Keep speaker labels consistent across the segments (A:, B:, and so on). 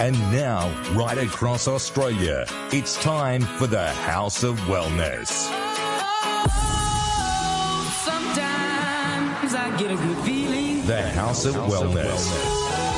A: And now, right across Australia, it's time for the House of Wellness.
B: Sometimes I get a good feeling.
A: The House of Wellness.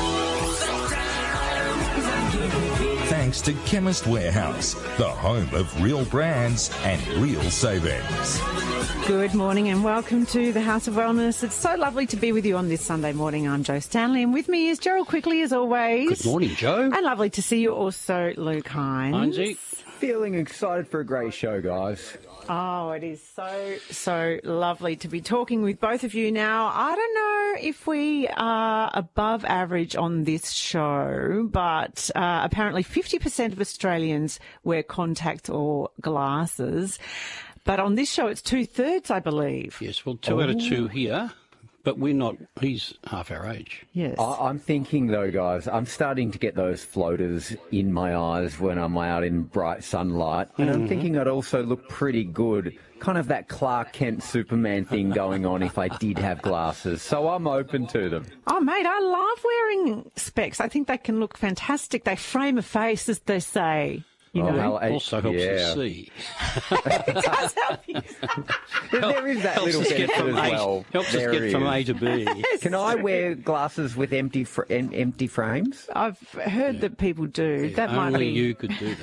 A: Thanks to Chemist Warehouse, the home of real brands and real savings.
C: Good morning and welcome to the House of Wellness. It's so lovely to be with you on this Sunday morning. I'm Jo Stanley and with me is Gerald Quickly as always.
D: Good morning, Jo.
C: And lovely to see you also, Luke Hines.
D: Hinesy.
E: Feeling excited for a great show, guys.
C: Oh, it is so lovely to be talking with both of you now. I don't know if we are above average on this show, but apparently 50% of Australians wear contacts or glasses. But on this show, it's 2/3, I believe.
D: Yes, well, 2 out of 2 here, but we're not. He's half our age.
C: Yes.
E: I'm thinking, though, guys, I'm starting to get those floaters in my eyes when I'm out in bright sunlight. And I'm thinking I'd also look pretty good. Kind of that Clark Kent Superman thing going on if I did have glasses. So I'm open to them.
C: Oh, mate, I love wearing specs. I think they can look fantastic. They frame a face, as they say. You know?
D: Also helps us see.
C: It does help you.
E: There is that little bit as well.
D: Helps us get from A to B.
E: Can I wear glasses with empty frames?
C: I've heard that people do.
D: Yeah,
C: that might
D: only
C: be.
D: you could do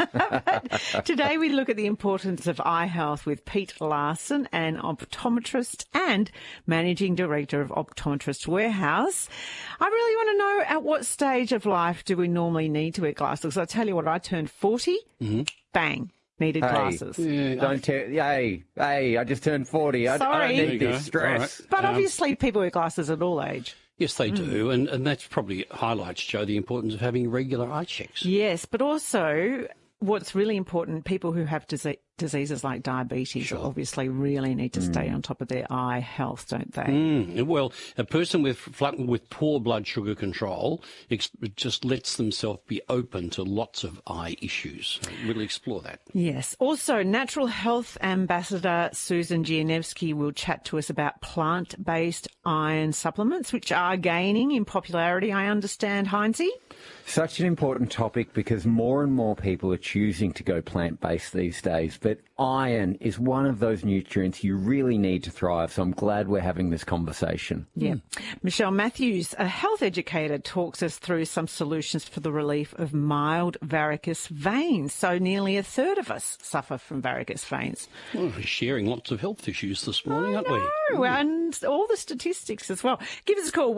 D: that.
C: Today we look at the importance of eye health with Pete Larson, an optometrist and managing director of Optometrist Warehouse. I really want to know, at what stage of life do we normally need to wear glasses? I tell you what, I turned 40. Bang. Needed glasses.
D: Yeah,
E: Don't tell. Hey, I just turned 40. I don't need this stress.
D: Right.
C: But obviously people wear glasses at all age.
D: Yes, they do, and that's probably highlights, Jo, the importance of having regular eye checks.
C: Yes, but also what's really important, people who have diseases like diabetes obviously really need to stay on top of their eye health, don't they?
D: Well, a person with poor blood sugar control just lets themselves be open to lots of eye issues. So we'll explore that.
C: Yes. Also, Natural Health Ambassador Susan Gianevsky will chat to us about plant-based iron supplements, which are gaining in popularity, I understand, Hinesy.
E: Such an important topic because more and more people are choosing to go plant-based these days. But iron is one of those nutrients you really need to thrive. So I'm glad we're having this conversation.
C: Yeah. Michelle Matthews, a health educator, talks us through some solutions for the relief of mild varicose veins. So nearly a third of us suffer from varicose veins.
D: Well, we're sharing lots of health issues this morning, aren't we?
C: No, and all the statistics as well. Give us a call,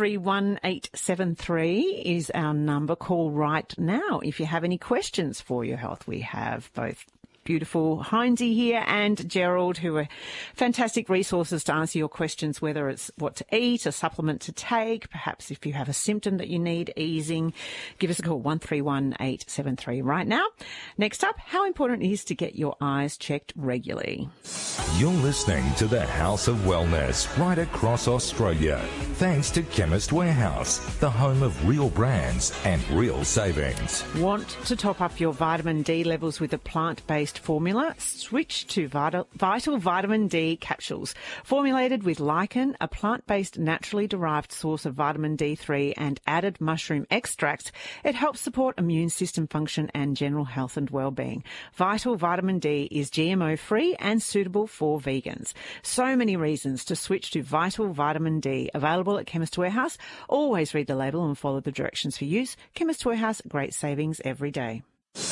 C: 131873 is our number. Call right now if you have any questions for your health. We have both beautiful Hinesy here and Gerald, who are fantastic resources to answer your questions, whether it's what to eat, a supplement to take, perhaps if you have a symptom that you need easing. Give us a call, 131873 right now. Next up, how important it is to get your eyes checked regularly.
A: You're listening to the House of Wellness right across Australia. Thanks to Chemist Warehouse, the home of real brands and real savings.
C: Want to top up your vitamin D levels with a plant-based formula? Switch to Vital Vitamin D capsules. Formulated with lichen, a plant-based naturally derived source of vitamin D3 and added mushroom extracts, it helps support immune system function and general health and well-being. Vital Vitamin D is GMO-free and suitable for vegans. So many reasons to switch to Vital Vitamin D. Available at Chemist Warehouse. Always read the label and follow the directions for use. Chemist Warehouse, great savings every day.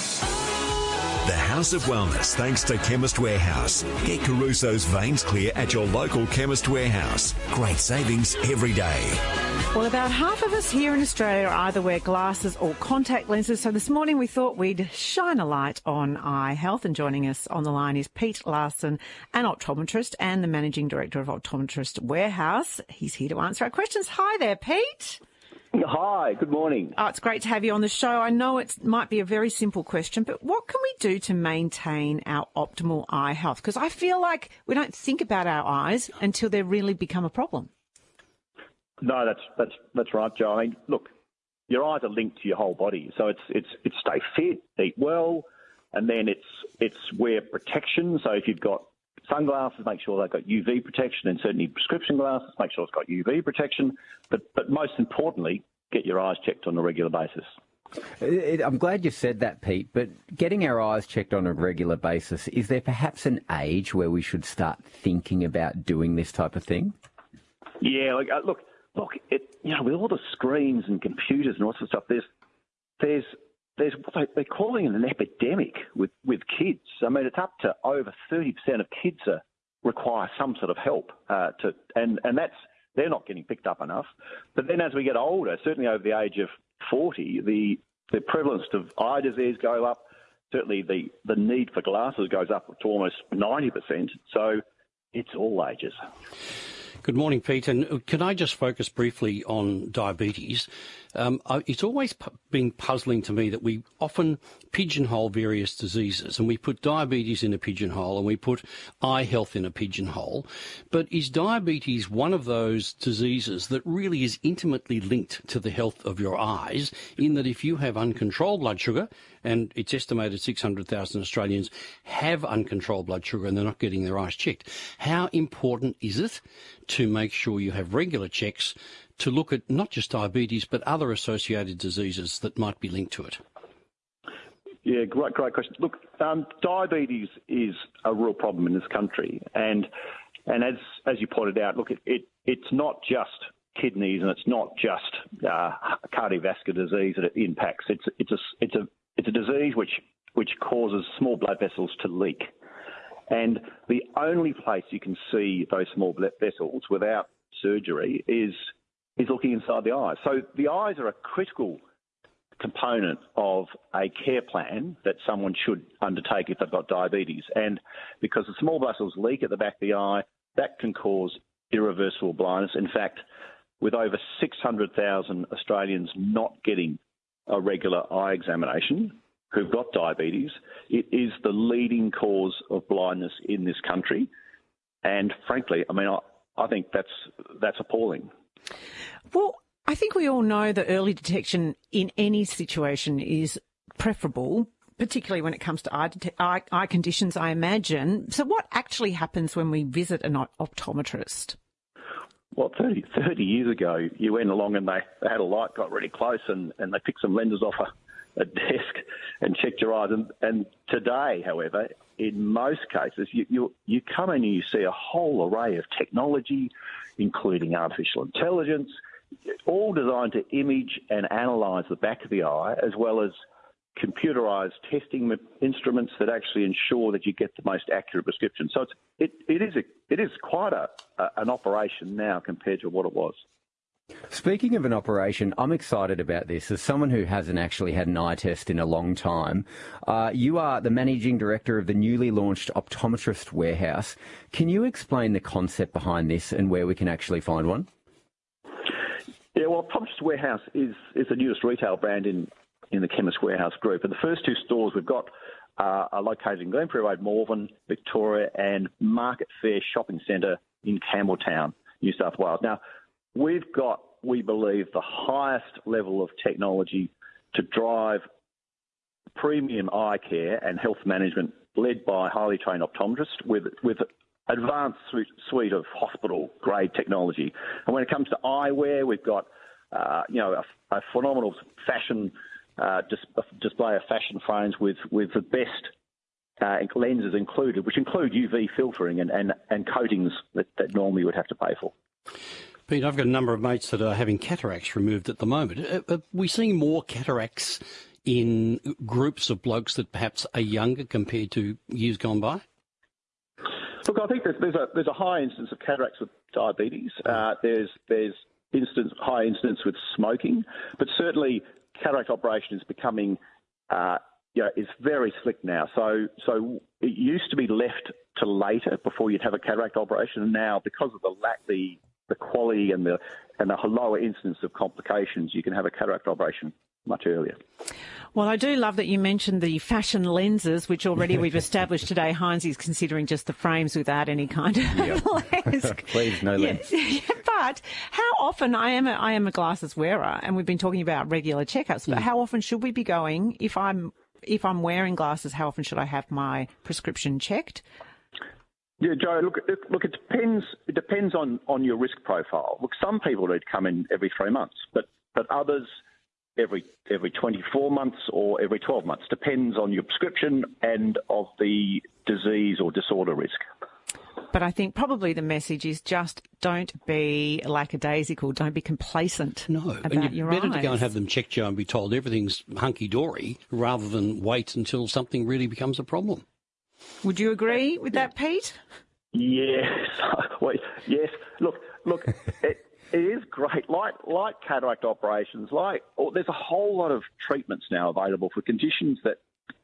F: The House of Wellness, thanks to Chemist Warehouse. Get Caruso's veins clear at your local Chemist Warehouse. Great savings every day.
C: Well, about half of us here in Australia either wear glasses or contact lenses, so this morning we thought we'd shine a light on eye health, and joining us on the line is Pete Larson, an optometrist and the Managing Director of Optometrist Warehouse. He's here to answer our questions. Hi there, Pete.
G: Hi, good morning.
C: Oh, it's great to have you on the show. I know it might be a very simple question, but what can we do to maintain our optimal eye health? Because I feel like we don't think about our eyes until they really become a problem.
G: No, that's right, Jo. I mean, look, your eyes are linked to your whole body, so it's stay fit, eat well, and then it's wear protection. So if you've got sunglasses, make sure they've got UV protection, and certainly prescription glasses, make sure it's got UV protection. But most importantly, get your eyes checked on a regular basis.
E: I'm glad you said that, Pete, but getting our eyes checked on a regular basis, is there perhaps an age where we should start thinking about doing this type of thing?
G: Yeah, look, with all the screens and computers and all sorts of stuff, there's they're calling it an epidemic with kids. I mean, it's up to over 30% of kids require some sort of help and they're not getting picked up enough. But then as we get older, certainly over the age of 40, the prevalence of eye disease go up. Certainly the need for glasses goes up to almost 90%. So it's all ages.
D: Good morning, Pete. And can I just focus briefly on diabetes? It's always been puzzling to me that we often pigeonhole various diseases, and we put diabetes in a pigeonhole and we put eye health in a pigeonhole. But is diabetes one of those diseases that really is intimately linked to the health of your eyes, in that if you have uncontrolled blood sugar, and it's estimated 600,000 Australians have uncontrolled blood sugar and they're not getting their eyes checked, how important is it to make sure you have regular checks to look at not just diabetes but other associated diseases that might be linked to it?
G: Yeah, great question. Look, diabetes is a real problem in this country, and as you pointed out, look, it's not just kidneys and it's not just cardiovascular disease that it impacts. It's a disease which causes small blood vessels to leak, and the only place you can see those small blood vessels without surgery is looking inside the eyes. So the eyes are a critical component of a care plan that someone should undertake if they've got diabetes. And because the small vessels leak at the back of the eye, that can cause irreversible blindness. In fact, with over 600,000 Australians not getting a regular eye examination who've got diabetes, it is the leading cause of blindness in this country. And frankly, I mean, I think that's appalling.
C: Well, I think we all know that early detection in any situation is preferable, particularly when it comes to eye conditions, I imagine. So what actually happens when we visit an optometrist?
G: Well, 30 years ago, you went along and they had a light, got really close, and they picked some lenses off a desk and checked your eyes. And today, however, in most cases, you come in and you see a whole array of technology, including artificial intelligence, all designed to image and analyse the back of the eye, as well as computerised testing instruments that actually ensure that you get the most accurate prescription. So it is quite an operation now compared to what it was.
E: Speaking of an operation, I'm excited about this. As someone who hasn't actually had an eye test in a long time, you are the Managing Director of the newly launched Optometrist Warehouse. Can you explain the concept behind this and where we can actually find one?
G: Yeah, well, Optometrist Warehouse is the newest retail brand in the Chemist Warehouse Group. And the first two stores we've got are located in Glenferrie Road, Malvern, Victoria, and Market Fair Shopping Centre in Campbelltown, New South Wales. Now, we've got, we believe, the highest level of technology to drive premium eye care and health management led by highly trained optometrists with advanced suite of hospital-grade technology. And when it comes to eyewear, we've got a phenomenal fashion display of fashion frames with the best lenses included, which include UV filtering and coatings that normally you would have to pay for.
D: Pete, I've got a number of mates that are having cataracts removed at the moment. Are we seeing more cataracts in groups of blokes that perhaps are younger compared to years gone by?
G: Look, I think there's a high instance of cataracts with diabetes. There's high incidence with smoking, but certainly cataract operation is becoming is very slick now. So it used to be left to later before you'd have a cataract operation, and now because of the quality and the lower incidence of complications, you can have a cataract operation much earlier.
C: Well, I do love that you mentioned the fashion lenses, which already we've established today. Heinz is considering just the frames without any kind of lens.
E: Please, no lens.
C: Yeah, but how often, I am a glasses wearer, and we've been talking about regular checkups, but how often should we be going if I'm wearing glasses? How often should I have my prescription checked?
G: Yeah, Joe, look, it depends. It depends on your risk profile. Look, some people need to come in every 3 months, but others every 24 months or every 12 months. Depends on your prescription and of the disease or disorder risk.
C: But I think probably the message is just don't be lackadaisical, don't be complacent about
D: and
C: your
D: better
C: eyes.
D: to go and have them checked, Joe, and be told everything's hunky-dory rather than wait until something really becomes a problem.
C: Would you agree with that, Pete?
G: Yes. Well, yes. Look. It is great. Like cataract operations. There's a whole lot of treatments now available for conditions that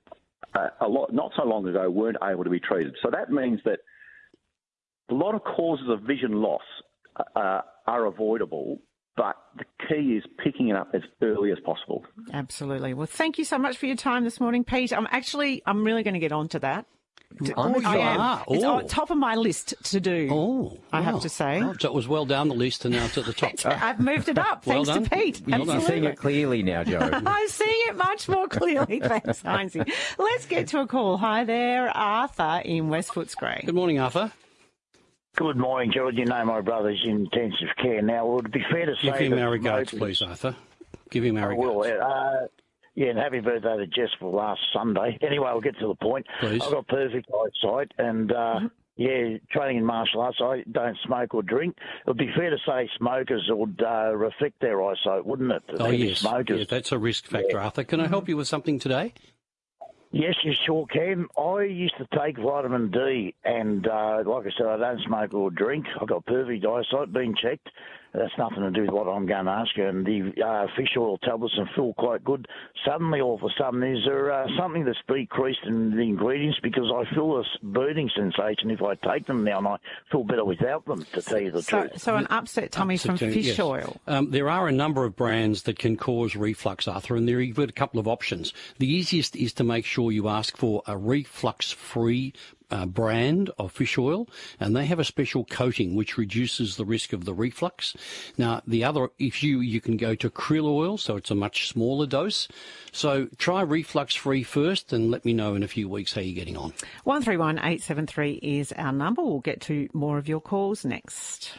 G: not so long ago weren't able to be treated. So that means that a lot of causes of vision loss are avoidable, but the key is picking it up as early as possible.
C: Absolutely. Well, thank you so much for your time this morning, Pete. I'm really going to get on to that. I am. It's on top of my list to do, I have to say.
D: Oh, so it was well down the list and now it's at the top.
C: I've moved it up,
D: Well
C: thanks
D: done.
C: to Pete.
D: Well done.
E: You're seeing it clearly now, Joe.
C: I'm seeing it much more clearly, thanks, Heinzie. Let's get to a call. Hi there, Arthur in West Footscray.
D: Good morning, Arthur.
H: Good morning, George. You know my brother's in intensive care now. Would it be fair to say...
D: Give him
H: that
D: our regards,
H: smokers-
D: please, Arthur. Give him our
H: I will.
D: regards.
H: Yeah, and happy birthday to Jess for last Sunday. Anyway, I'll get to the point.
D: Please.
H: I've got perfect eyesight and, training in martial arts, I don't smoke or drink. It would be fair to say smokers would affect their eyesight, wouldn't it?
D: Oh, yes.
H: Smokers.
D: Yeah, that's a risk factor, Arthur. Can I help you with something today?
H: Yes, you sure can. I used to take vitamin D, and like I said, I don't smoke or drink. I've got perfect eyesight, been checked. That's nothing to do with what I'm going to ask you. And the fish oil tablets feel quite good. Suddenly, all of a sudden, is there something that's decreased in the ingredients? Because I feel a burning sensation if I take them now, and I feel better without them, to tell you the truth.
C: So an upset tummy from fish
D: yes.
C: oil.
D: There are a number of brands that can cause reflux, Arthur, and you've got a couple of options. The easiest is to make sure you ask for a reflux-free brand of fish oil, and they have a special coating which reduces the risk of the reflux. Now, the other, if you can go to krill oil, so it's a much smaller dose. So try reflux-free first and let me know in a few weeks how you're getting on.
C: 131873 is our number. We'll get to more of your calls next.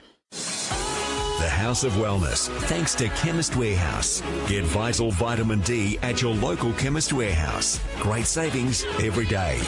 F: The House of Wellness, thanks to Chemist Warehouse. Get Vital Vitamin D at your local Chemist Warehouse. Great savings every day.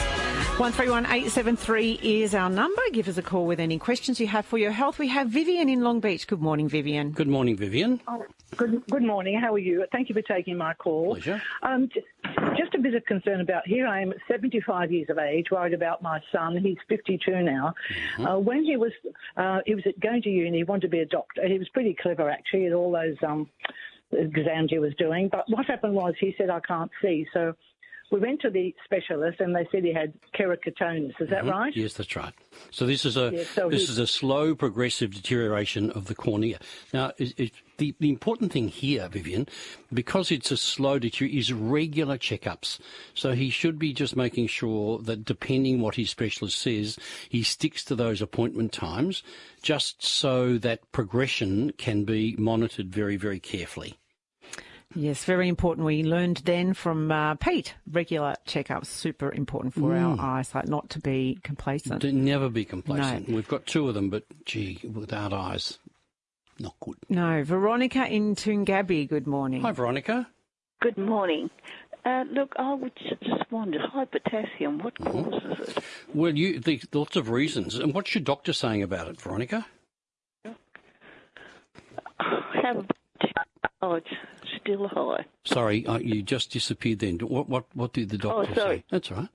C: 131873 is our number. Give us a call with any questions you have for your health. We have Vivian in Long Beach. Good morning, Vivian.
D: Good morning, Vivian.
I: Oh, good morning. How are you? Thank you for taking my call.
D: Pleasure.
I: Just a bit of concern about, here I am at 75 years of age, worried about my son. He's 52 now.
D: Mm-hmm.
I: When he was going to uni, he wanted to be a doctor. He was pretty clever, actually, at all those exams he was doing. But what happened was he said, I can't see. So we went to the specialist and they said he had keratoconus. Is that right?
D: Yes, that's right. So this is a slow progressive deterioration of the cornea. Now, the important thing here, Vivian, because it's a slow deterioration, is regular checkups. So he should be just making sure that, depending what his specialist says, he sticks to those appointment times, just so that progression can be monitored very, very carefully.
C: Yes, very important. We learned then from Pete, regular checkups, super important for our eyesight, not to be complacent.
D: To never be complacent.
C: No.
D: We've got two of them, but, gee, without eyes, not good.
C: No. Veronica in Toongabbie, good morning.
D: Hi, Veronica.
J: Good morning. Look, I would just wonder, high potassium, what causes it?
D: Well, there's lots of reasons. And what's your doctor saying about it, Veronica?
J: It's still high.
D: Sorry, you just disappeared then. What did the doctor say? That's all right.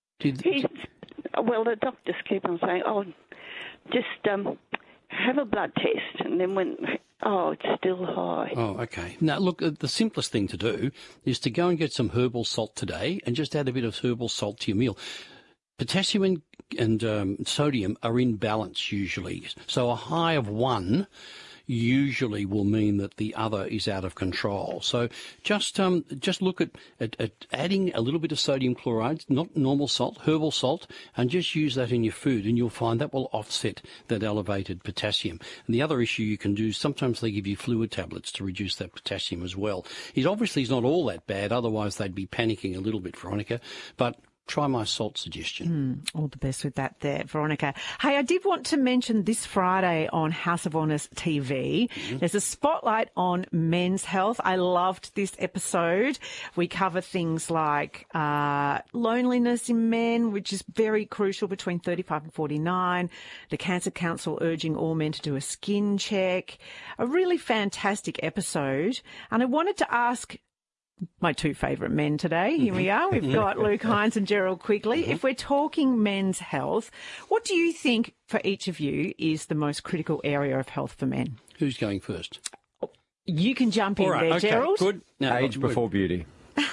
J: The doctors keep on saying, just have a blood test. And then it's still high.
D: Oh, okay. Now, look, the simplest thing to do is to go and get some herbal salt today and just add a bit of herbal salt to your meal. Potassium and sodium are in balance usually. So a high of one usually will mean that the other is out of control. So just look at adding a little bit of sodium chloride, not normal salt, herbal salt, and just use that in your food, and you'll find that will offset that elevated potassium. And the other issue you can do, sometimes they give you fluid tablets to reduce that potassium as well. It obviously is not all that bad, otherwise they'd be panicking a little bit, Veronica, but try my salt suggestion.
C: All the best with that there, Veronica. Hey, I did want to mention this Friday on House of Wellness TV, there's a spotlight on men's health. I loved this episode. We cover things like loneliness in men, which is very crucial between 35 and 49, the Cancer Council urging all men to do a skin check. A really fantastic episode. And I wanted to ask my two favourite men today. Here we are. We've got Luke Hines and Gerald Quigley. If we're talking men's health, what do you think for each of you is the most critical area of health for men?
D: Who's going first?
C: You can jump in there,
D: okay,
C: Gerald.
D: Good. No,
E: Age before beauty.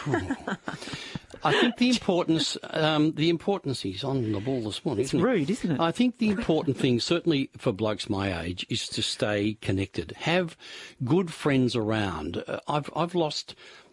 D: I think the importance is on the ball this morning.
C: It's rude, isn't it?
D: I think the important thing, certainly for blokes my age, is to stay connected. Have good friends around. I've lost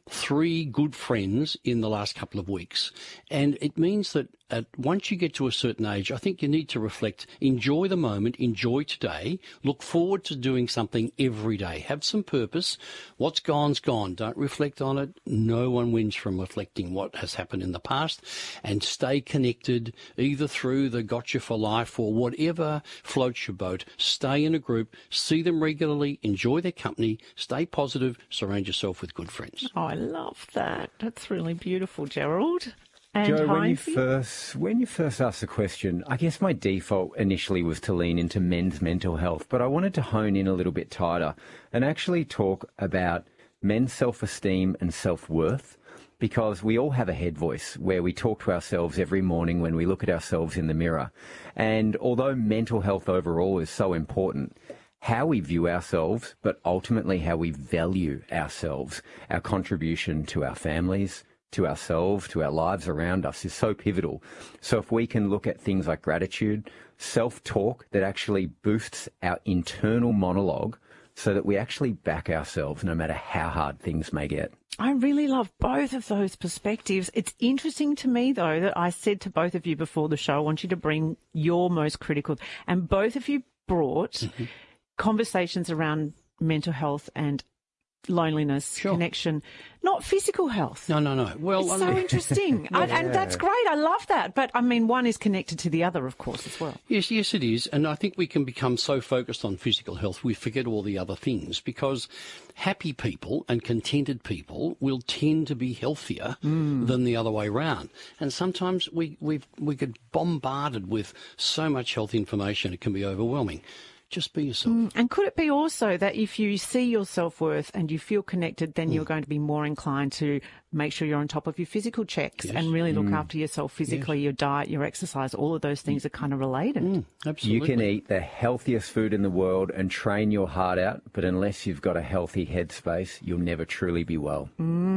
D: 3 good friends in the last couple of weeks, and it means that once you get to a certain age, I think you need to reflect, enjoy the moment, enjoy today, look forward to doing something every day, have some purpose. What's gone's gone. Don't reflect on it. No one wins from reflecting what has happened in the past, and stay connected either through the Gotcha for Life or whatever floats your boat. Stay in a group, see them regularly, enjoy their company, stay positive, surround yourself with good friends.
C: Oh, I love that. That's really beautiful, Gerald. And
E: Joe, when you
C: Heinzie?
E: first asked the question, I guess my default initially was to lean into men's mental health, but I wanted to hone in a little bit tighter and actually talk about men's self-esteem and self-worth, because we all have a head voice where we talk to ourselves every morning when we look at ourselves in the mirror. And although mental health overall is so important, how we view ourselves, but ultimately how we value ourselves, our contribution to our families, to ourselves, to our lives around us, is so pivotal. So if we can look at things like gratitude, self-talk that actually boosts our internal monologue so that we actually back ourselves no matter how hard things may get.
C: I really love both of those perspectives. It's interesting to me, though, that I said to both of you before the show, I want you to bring your most critical, and both of you brought conversations around mental health and loneliness, connection, not physical health.
D: No. Well,
C: it's so interesting. And that's great. I love that. But, I mean, one is connected to the other, of course, as well.
D: Yes, it is. And I think we can become so focused on physical health, we forget all the other things, because happy people and contented people will tend to be healthier than the other way around. And sometimes we get bombarded with so much health information, it can be overwhelming. Just be yourself.
C: And could it be also that if you see your self-worth and you feel connected, then you're going to be more inclined to make sure you're on top of your physical checks and really look after yourself physically, your diet, your exercise, all of those things are kind of related.
D: Absolutely.
E: You can eat the healthiest food in the world and train your heart out, but unless you've got a healthy headspace, you'll never truly be well.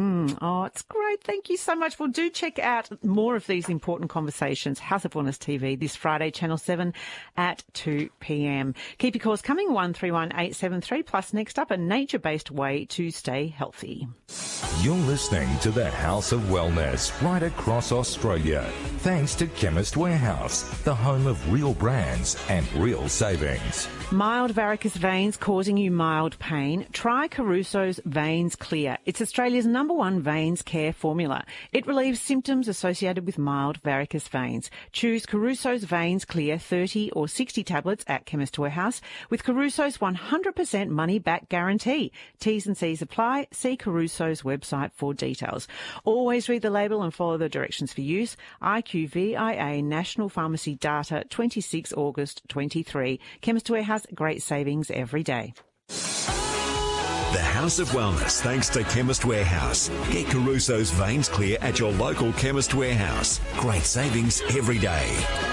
C: Oh, it's great. Thank you so much. Well, do check out more of these important conversations. House of Wellness TV this Friday, Channel 7 at 2 p.m. Keep your calls coming, 131873, plus next up, a nature-based way to stay healthy.
A: You're listening to the House of Wellness right across Australia. Thanks to Chemist Warehouse, the home of real brands and real savings.
C: Mild varicose veins causing you mild pain? Try Caruso's Veins Clear. It's Australia's #1 veins care formula. It relieves symptoms associated with mild varicose veins. Choose Caruso's Veins Clear 30 or 60 tablets at Chemist Warehouse with Caruso's 100% money-back guarantee. T's and C's apply. See Caruso's website for details. Always read the label and follow the directions for use. IQVIA National Pharmacy Data 26 August 23. Chemist Warehouse, great savings every day.
F: The House of Wellness, thanks to Chemist Warehouse. Get Caruso's Veins Clear at your local Chemist Warehouse. Great savings every day.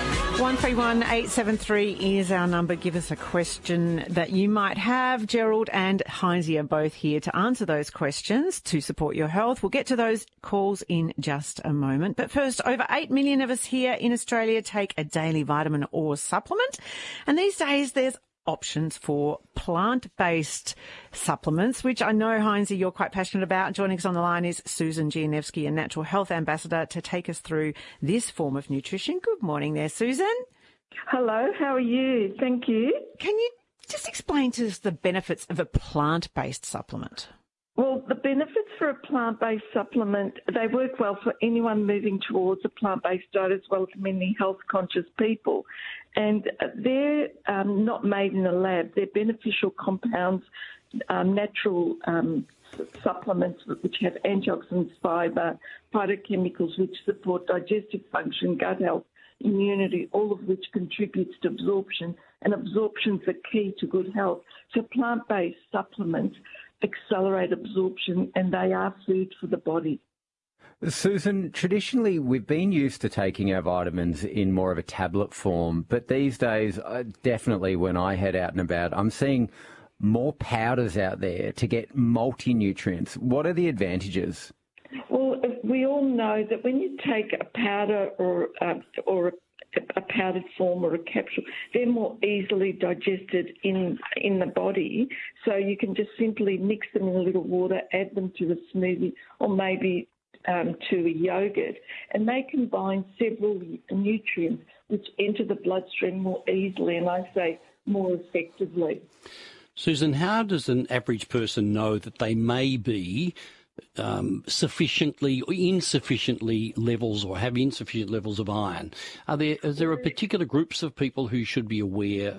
C: 131873 is our number. Give us a question that you might have. Gerald and Heinzie are both here to answer those questions to support your health. We'll get to those calls in just a moment. But first, over 8 million of us here in Australia take a daily vitamin or supplement. And these days there's options for plant-based supplements, which I know, Heinzie, you're quite passionate about. Joining us on the line is Susan Gianevsky, a natural health ambassador, to take us through this form of nutrition. Good morning there, Susan.
K: Hello, how are you? Thank you.
C: Can you just explain to us the benefits of a plant-based supplement?
K: Well, the benefits for a plant-based supplement, they work well for anyone moving towards a plant-based diet as well as many health-conscious people. And they're not made in a lab. They're beneficial compounds, natural supplements which have antioxidants, fibre, phytochemicals which support digestive function, gut health, immunity, all of which contributes to absorption. And absorption's the key to good health. So plant-based supplements accelerate absorption, and they are food for the body.
E: Susan, traditionally we've been used to taking our vitamins in more of a tablet form, but these days, definitely when I head out and about, I'm seeing more powders out there to get multi-nutrients. What are the advantages?
K: Well, we all know that when you take a powder or a powdered form or a capsule, they're more easily digested in the body. So you can just simply mix them in a little water, add them to a smoothie or maybe to a yogurt, and they combine several nutrients which enter the bloodstream more easily and I say more effectively.
D: Susan, how does an average person know that they may be sufficiently or insufficiently levels or have insufficient levels of iron? Is there a particular groups of people who should be aware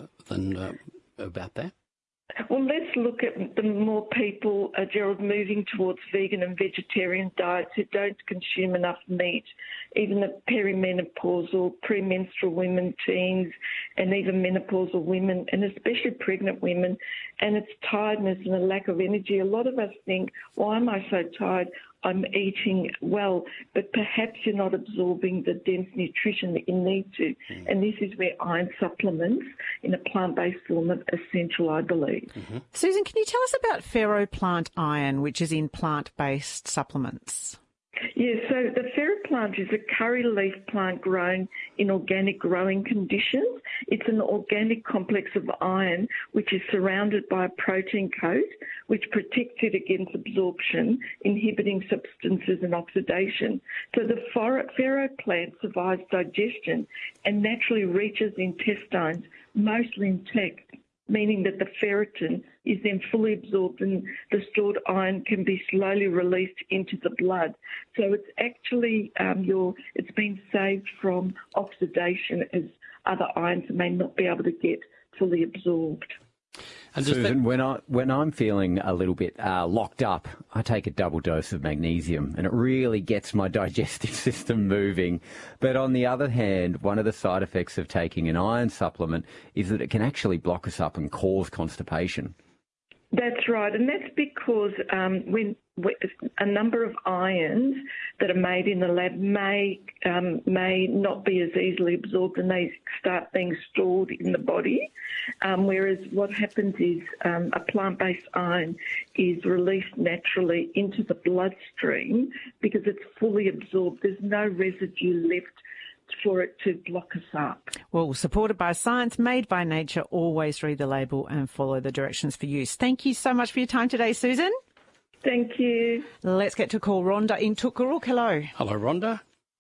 D: about that?
K: Well, let's look at the more people, Gerald, moving towards vegan and vegetarian diets who don't consume enough meat, even the perimenopausal, premenstrual women, teens, and even menopausal women, and especially pregnant women, and it's tiredness and a lack of energy. A lot of us think, why am I so tired? I'm eating well, but perhaps you're not absorbing the dense nutrition that you need to. And this is where iron supplements in a plant-based form are essential, I believe.
C: Mm-hmm. Susan, can you tell us about ferroplant iron, which is in plant-based supplements?
K: Yeah, so the ferroplant is a curry leaf plant grown in organic growing conditions. It's an organic complex of iron which is surrounded by a protein coat which protects it against absorption, inhibiting substances and oxidation. So the ferroplant survives digestion and naturally reaches intestines mostly intact, meaning that the ferritin is then fully absorbed and the stored iron can be slowly released into the blood. So it's actually it's been saved from oxidation as other irons may not be able to get fully absorbed.
E: And Susan, when I'm feeling a little bit locked up, I take a double dose of magnesium and it really gets my digestive system moving. But on the other hand, one of the side effects of taking an iron supplement is that it can actually block us up and cause constipation.
K: That's right, and that's because when a number of irons that are made in the lab may not be as easily absorbed and they start being stored in the body, whereas what happens is a plant-based iron is released naturally into the bloodstream because it's fully absorbed. There's no residue left for it to block us up.
C: Well, supported by science, made by nature, always read the label and follow the directions for use. Thank you so much for your time today, Susan.
K: Thank you.
C: Let's get to call Rhonda in Tookarook. Hello.
D: Hello, Rhonda.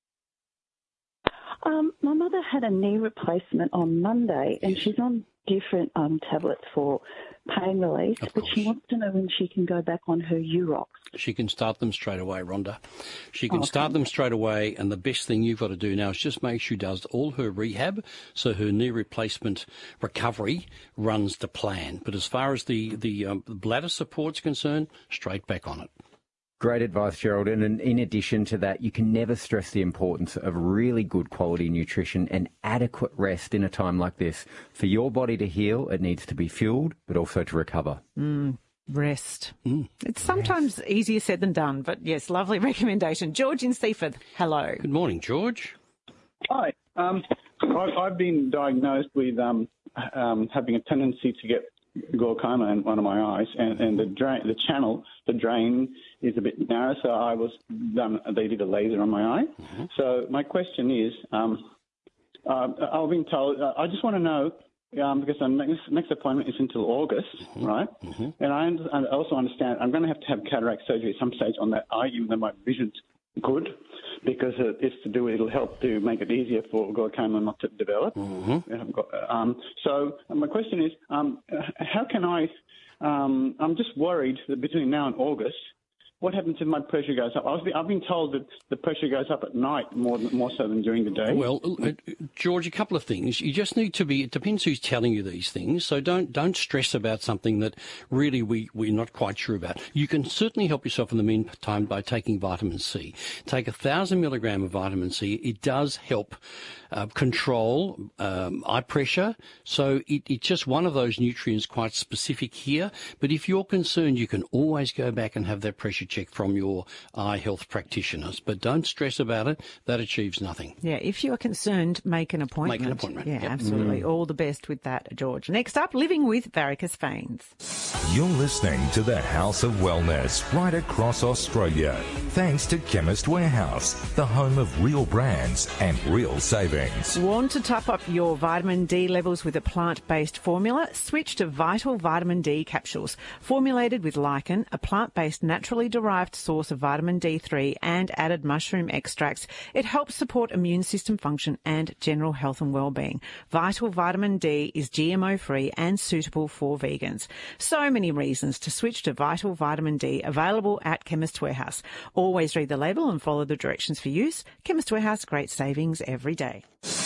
L: My mother had a knee replacement on Monday and she's on different tablets for pain relief, but she wants to know when she can go back on her Urox.
D: She can start them straight away, Rhonda. She can start them straight away, and the best thing you've got to do now is just make sure she does all her rehab so her knee replacement recovery runs to plan. But as far as the bladder support's concerned, straight back on it.
E: Great advice, Gerald. And in addition to that, you can never stress the importance of really good quality nutrition and adequate rest in a time like this. For your body to heal, it needs to be fueled, but also to recover.
C: Rest. It's sometimes easier said than done, but yes, lovely recommendation. George in Seaford, hello.
D: Good morning, George.
M: Hi. I've been diagnosed with having a tendency to get glaucoma in one of my eyes, and the drain is a bit narrow, so they did a laser on my eye. Mm-hmm. So my question is, I've been told, I just want to know, because the next appointment is until August, right? Mm-hmm. And I also understand I'm going to have cataract surgery at some stage on that eye, even though my vision's good, because it'll help to make it easier for glaucoma not to develop. Mm-hmm. So my question is, how can I I'm just worried that between now and August, what happens if my pressure goes up? I've been told that the pressure goes up at night more so than during the day.
D: Well, George, a couple of things. You just need to be. It depends who's telling you these things. So don't stress about something that really we're not quite sure about. You can certainly help yourself in the meantime by taking vitamin C. Take 1,000 milligram of vitamin C. It does help control eye pressure. So it's just one of those nutrients quite specific here. But if you're concerned, you can always go back and have that pressure check from your eye health practitioners. But don't stress about it. That achieves nothing.
C: Yeah, if you are concerned, make an appointment.
D: Make an appointment.
C: Yeah,
D: yep.
C: absolutely. All the best with that, George. Next up, living with varicose veins.
A: You're listening to the House of Wellness right across Australia. Thanks to Chemist Warehouse, the home of real brands and real savings.
C: Want to top up your vitamin D levels with a plant-based formula? Switch to Vital Vitamin D capsules. Formulated with lichen, a plant-based naturally derived source of vitamin D3 and added mushroom extracts, it helps support immune system function and general health and well-being. Vital Vitamin D is GMO-free and suitable for vegans. So many reasons to switch to Vital Vitamin D, available at Chemist Warehouse. Always read the label and follow the directions for use. Chemist Warehouse, great savings every day.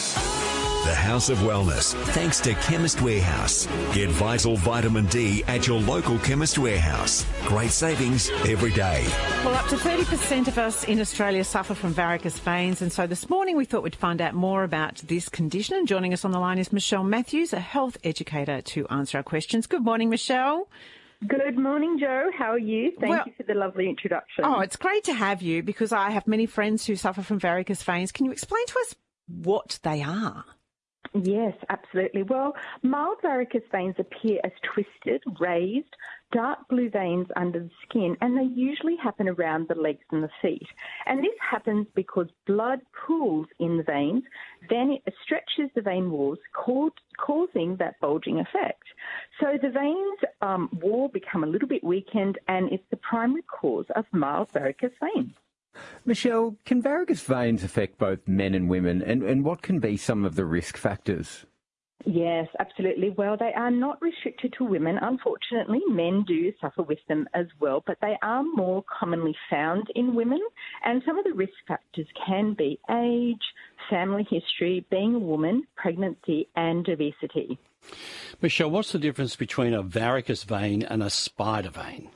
F: The House of Wellness, thanks to Chemist Warehouse. Get Vital Vitamin D at your local Chemist Warehouse. Great savings every day.
C: Well, up to 30% of us in Australia suffer from varicose veins, and so this morning we thought we'd find out more about this condition. And joining us on the line is Michelle Matthews, a health educator, to answer our questions. Good morning, Michelle.
N: Good morning, Joe. How are you? Thank you for the lovely introduction.
C: Oh, it's great to have you because I have many friends who suffer from varicose veins. Can you explain to us what they are?
N: Yes, absolutely. Well, mild varicose veins appear as twisted, raised, dark blue veins under the skin, and they usually happen around the legs and the feet. And this happens because blood pools in the veins, then it stretches the vein walls, causing that bulging effect. So the veins wall become a little bit weakened, and it's the primary cause of mild varicose veins.
E: Michelle, can varicose veins affect both men and women, and what can be some of the risk factors?
N: Yes, absolutely. Well, they are not restricted to women. Unfortunately, men do suffer with them as well, but they are more commonly found in women. And some of the risk factors can be age, family history, being a woman, pregnancy, and obesity.
D: Michelle, what's the difference between a varicose vein and a spider vein?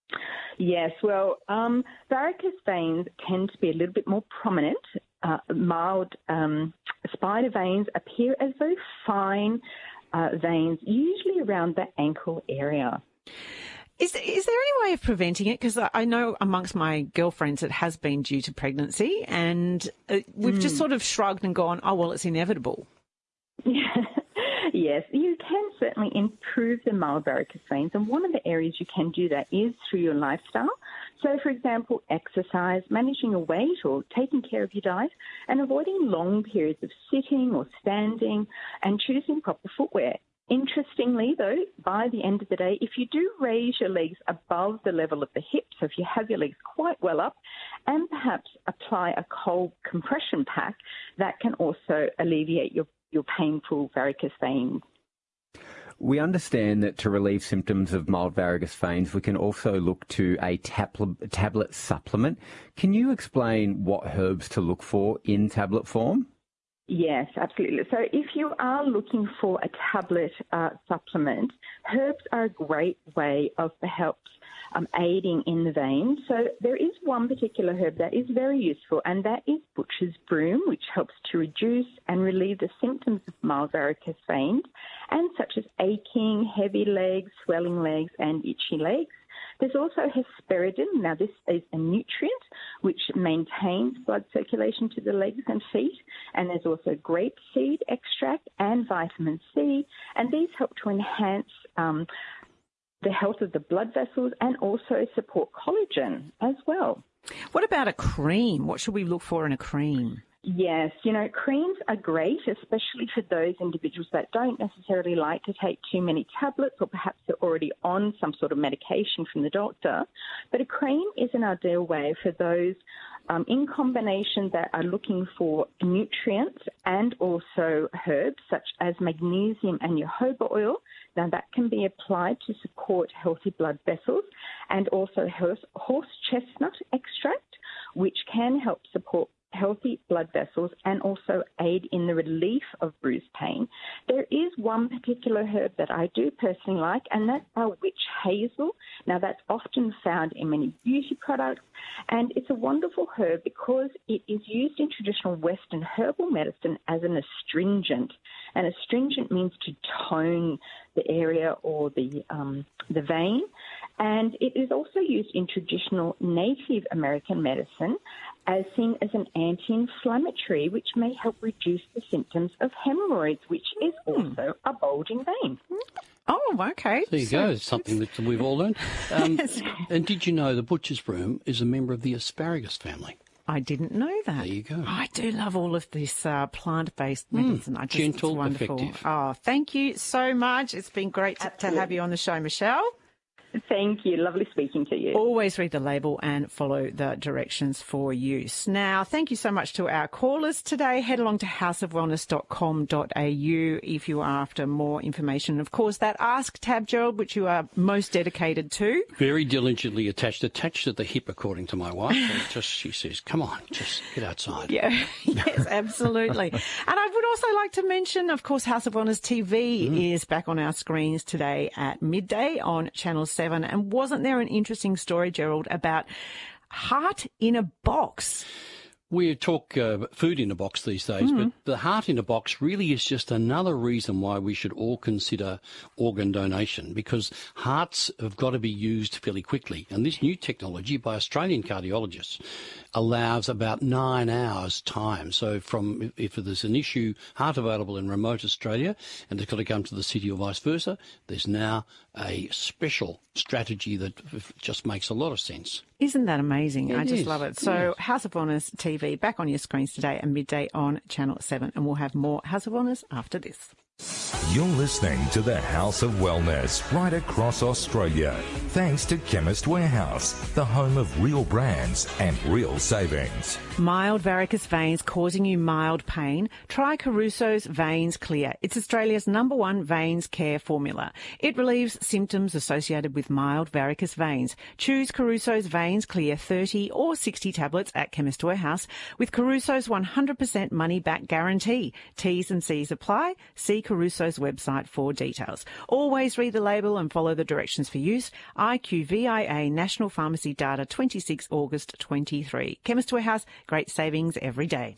N: Yes, well, varicose veins tend to be a little bit more prominent. Mild spider veins appear as very fine veins, usually around the ankle area.
C: Is there any way of preventing it? Because I know amongst my girlfriends it has been due to pregnancy, and we've just sort of shrugged and gone, oh, well, it's inevitable.
N: Yes, you can certainly improve the mild varicose veins, and one of the areas you can do that is through your lifestyle. So, for example, exercise, managing your weight or taking care of your diet, and avoiding long periods of sitting or standing, and choosing proper footwear. Interestingly, though, by the end of the day, if you do raise your legs above the level of the hips, so if you have your legs quite well up, and perhaps apply a cold compression pack, that can also alleviate your painful varicose veins.
E: We understand that to relieve symptoms of mild varicose veins, we can also look to a tablet supplement. Can you explain what herbs to look for in tablet form?
N: Yes, absolutely. So if you are looking for a tablet supplement, herbs are a great way of perhaps aiding in the veins. So there is one particular herb that is very useful, and that is butcher's broom, which helps to reduce and relieve the symptoms of mild varicose veins, and such as aching, heavy legs, swelling legs, and itchy legs. There's also hesperidin. Now, this is a nutrient which maintains blood circulation to the legs and feet. And there's also grapeseed extract and vitamin C. And these help to enhance the health of the blood vessels and also support collagen as well.
C: What about a cream? What should we look for in a cream?
N: Yes, creams are great, especially for those individuals that don't necessarily like to take too many tablets, or perhaps they're already on some sort of medication from the doctor. But a cream is an ideal way for those in combination that are looking for nutrients and also herbs such as magnesium and jojoba oil. Now, that can be applied to support healthy blood vessels, and also horse chestnut extract, which can help support healthy blood vessels and also aid in the relief of bruise pain. There is one particular herb that I do personally like, and that's our witch hazel. Now, that's often found in many beauty products, and it's a wonderful herb because it is used in traditional Western herbal medicine as an astringent. And astringent means to tone the area or the vein. And it is also used in traditional Native American medicine as seen as an anti-inflammatory, which may help reduce the symptoms of hemorrhoids, which is also a bulging vein.
C: Oh, okay.
D: There you go. It's something that we've all learned. And did you know the butcher's broom is a member of the asparagus family?
C: I didn't know that.
D: There you go.
C: I do love all of this plant-based medicine.
D: Gentle,
C: it's wonderful.
D: effective.
C: Oh, thank you so much. It's been great to have you on the show, Michelle.
N: Thank you. Lovely speaking to you.
C: Always read the label and follow the directions for use. Now, thank you so much to our callers today. Head along to houseofwellness.com.au if you are after more information. Of course, that Ask tab, Gerald, which you are most dedicated to.
D: Very diligently attached at the hip, according to my wife. And she says, come on, just get outside.
C: Yeah, yes, absolutely. And I would also like to mention, of course, House of Wellness TV is back on our screens today at midday on Channel 7. And wasn't there an interesting story, Gerald, about heart in a box?
D: We talk food in a box these days, but the heart in a box really is just another reason why we should all consider organ donation, because hearts have got to be used fairly quickly. And this new technology by Australian cardiologists allows about 9 hours time. So if there's an issue, heart available in remote Australia, and it's got to come to the city or vice versa, there's now a special strategy that just makes a lot of sense.
C: Isn't that amazing? I just
D: is.
C: love it. So House of Wellness TV back on your screens today at midday on Channel 7. And we'll have more House of Wellness after this.
A: You're listening to the House of Wellness right across Australia. Thanks to Chemist Warehouse, the home of real brands and real savings.
C: Mild varicose veins causing you mild pain? Try Caruso's Veins Clear. It's Australia's #1 veins care formula. It relieves symptoms associated with mild varicose veins. Choose Caruso's Veins Clear 30 or 60 tablets at Chemist Warehouse with Caruso's 100% money-back guarantee. T's and C's apply. See Caruso's website for details. Always read the label and follow the directions for use. IQVIA National Pharmacy Data 26 August 23. Chemist Warehouse, great savings every day.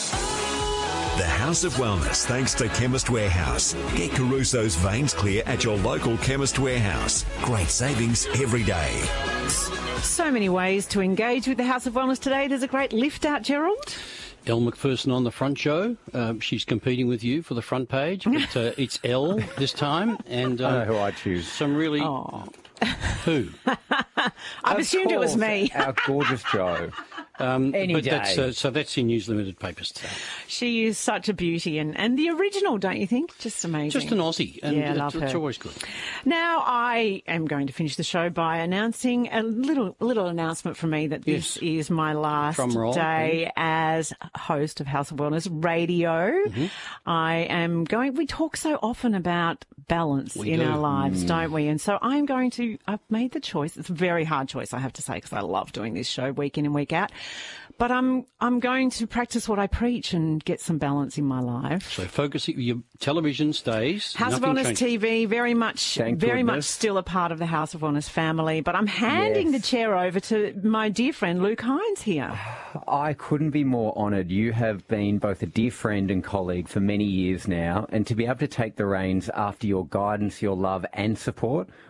F: The House of Wellness, thanks to Chemist Warehouse. Get Caruso's Veins Clear at your local Chemist Warehouse. Great savings every day.
C: So many ways to engage with the House of Wellness today. There's a great lift out, Gerald.
D: Elle Macpherson on the front show. She's competing with you for the front page, but it's Elle this time. And
E: I know who I choose.
D: Some really... Who?
C: I've assumed it was me.
E: Our gorgeous Joe. Any day.
D: So that's in News Limited papers today.
C: She is such a beauty and the original, don't you think? Just amazing.
D: Just an Aussie, and
C: yeah, I love
D: it's
C: her.
D: always good.
C: Now I am going to finish the show by announcing a little announcement from me that this is my last day as host of House of Wellness Radio. I am going. We talk so often about balance in our lives, don't we? And so I've made the choice. It's a very hard choice, I have to say, because I love doing this show week in and week out. But I'm going to practice what I preach and get some balance in my life.
D: So focus your television stays.
C: House of Wellness TV, very much still a part of the House of Wellness family. But I'm handing the chair over to my dear friend Luke Hines here.
E: I couldn't be more honoured. You have been both a dear friend and colleague for many years now, and to be able to take the reins after your guidance, your love and support,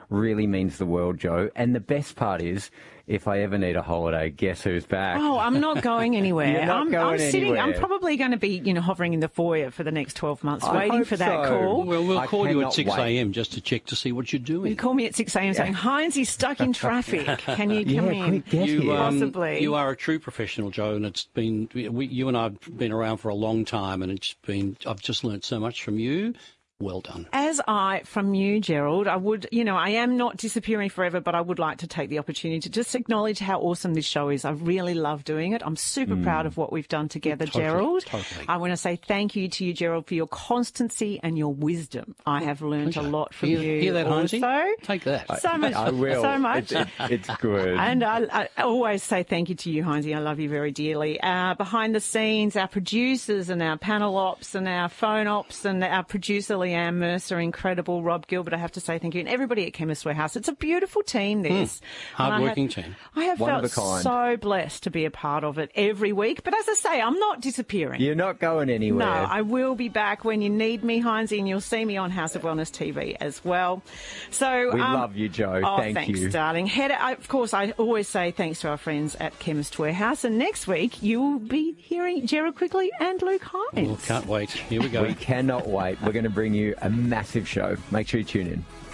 E: really means the world, Joe. And the best part is, if I ever need a holiday, guess who's back?
C: Oh, I'm not going anywhere.
E: You're not going
C: anywhere. I'm
E: anywhere.
C: probably going to be, hovering in the foyer for the next 12 months, waiting for that call.
D: Well, we'll call you at 6
E: wait.
D: a.m. just to check to see what you're doing.
C: You call me at 6 a.m. saying, Heinz, he's stuck in traffic. Can you come in?
E: Quick, get here.
C: Possibly.
D: You are a true professional, Joe, and it's been you and I have been around for a long time, and I've just learnt so much from you. Well done.
C: As from you, Gerald, I would, I am not disappearing forever, but I would like to take the opportunity to just acknowledge how awesome this show is. I really love doing it. I'm super proud of what we've done together, Gerald.
D: Totally.
C: I want to say thank you to you, Gerald, for your constancy and your wisdom. I have learned a lot from you.
D: Hear that,
C: also.
D: Heinzie? Take that.
C: So much.
E: I will.
C: So much.
E: It's good.
C: And I always say thank you to you, Heinzie. I love you very dearly. Behind the scenes, our producers and our panel ops and our phone ops and our producer, Leanne Mercer, incredible. Rob Gilbert, I have to say thank you. And everybody at Chemist Warehouse. It's a beautiful team, this.
D: Hard-working team.
C: I have
E: One of
C: felt
E: a kind.
C: so blessed to be a part of it every week. But as I say, I'm not disappearing.
E: You're not going anywhere.
C: No, I will be back when you need me, Heinzie, and you'll see me on House of Wellness TV as well. So
E: We love you, Joe.
C: Thanks,
E: you.
C: darling. Of course, I always say thanks to our friends at Chemist Warehouse. And next week, you will be hearing Gerald Quigley and Luke Hines.
D: Oh, can't wait. Here we go.
E: We cannot wait. We're going to bring you a massive show. Make sure you tune in.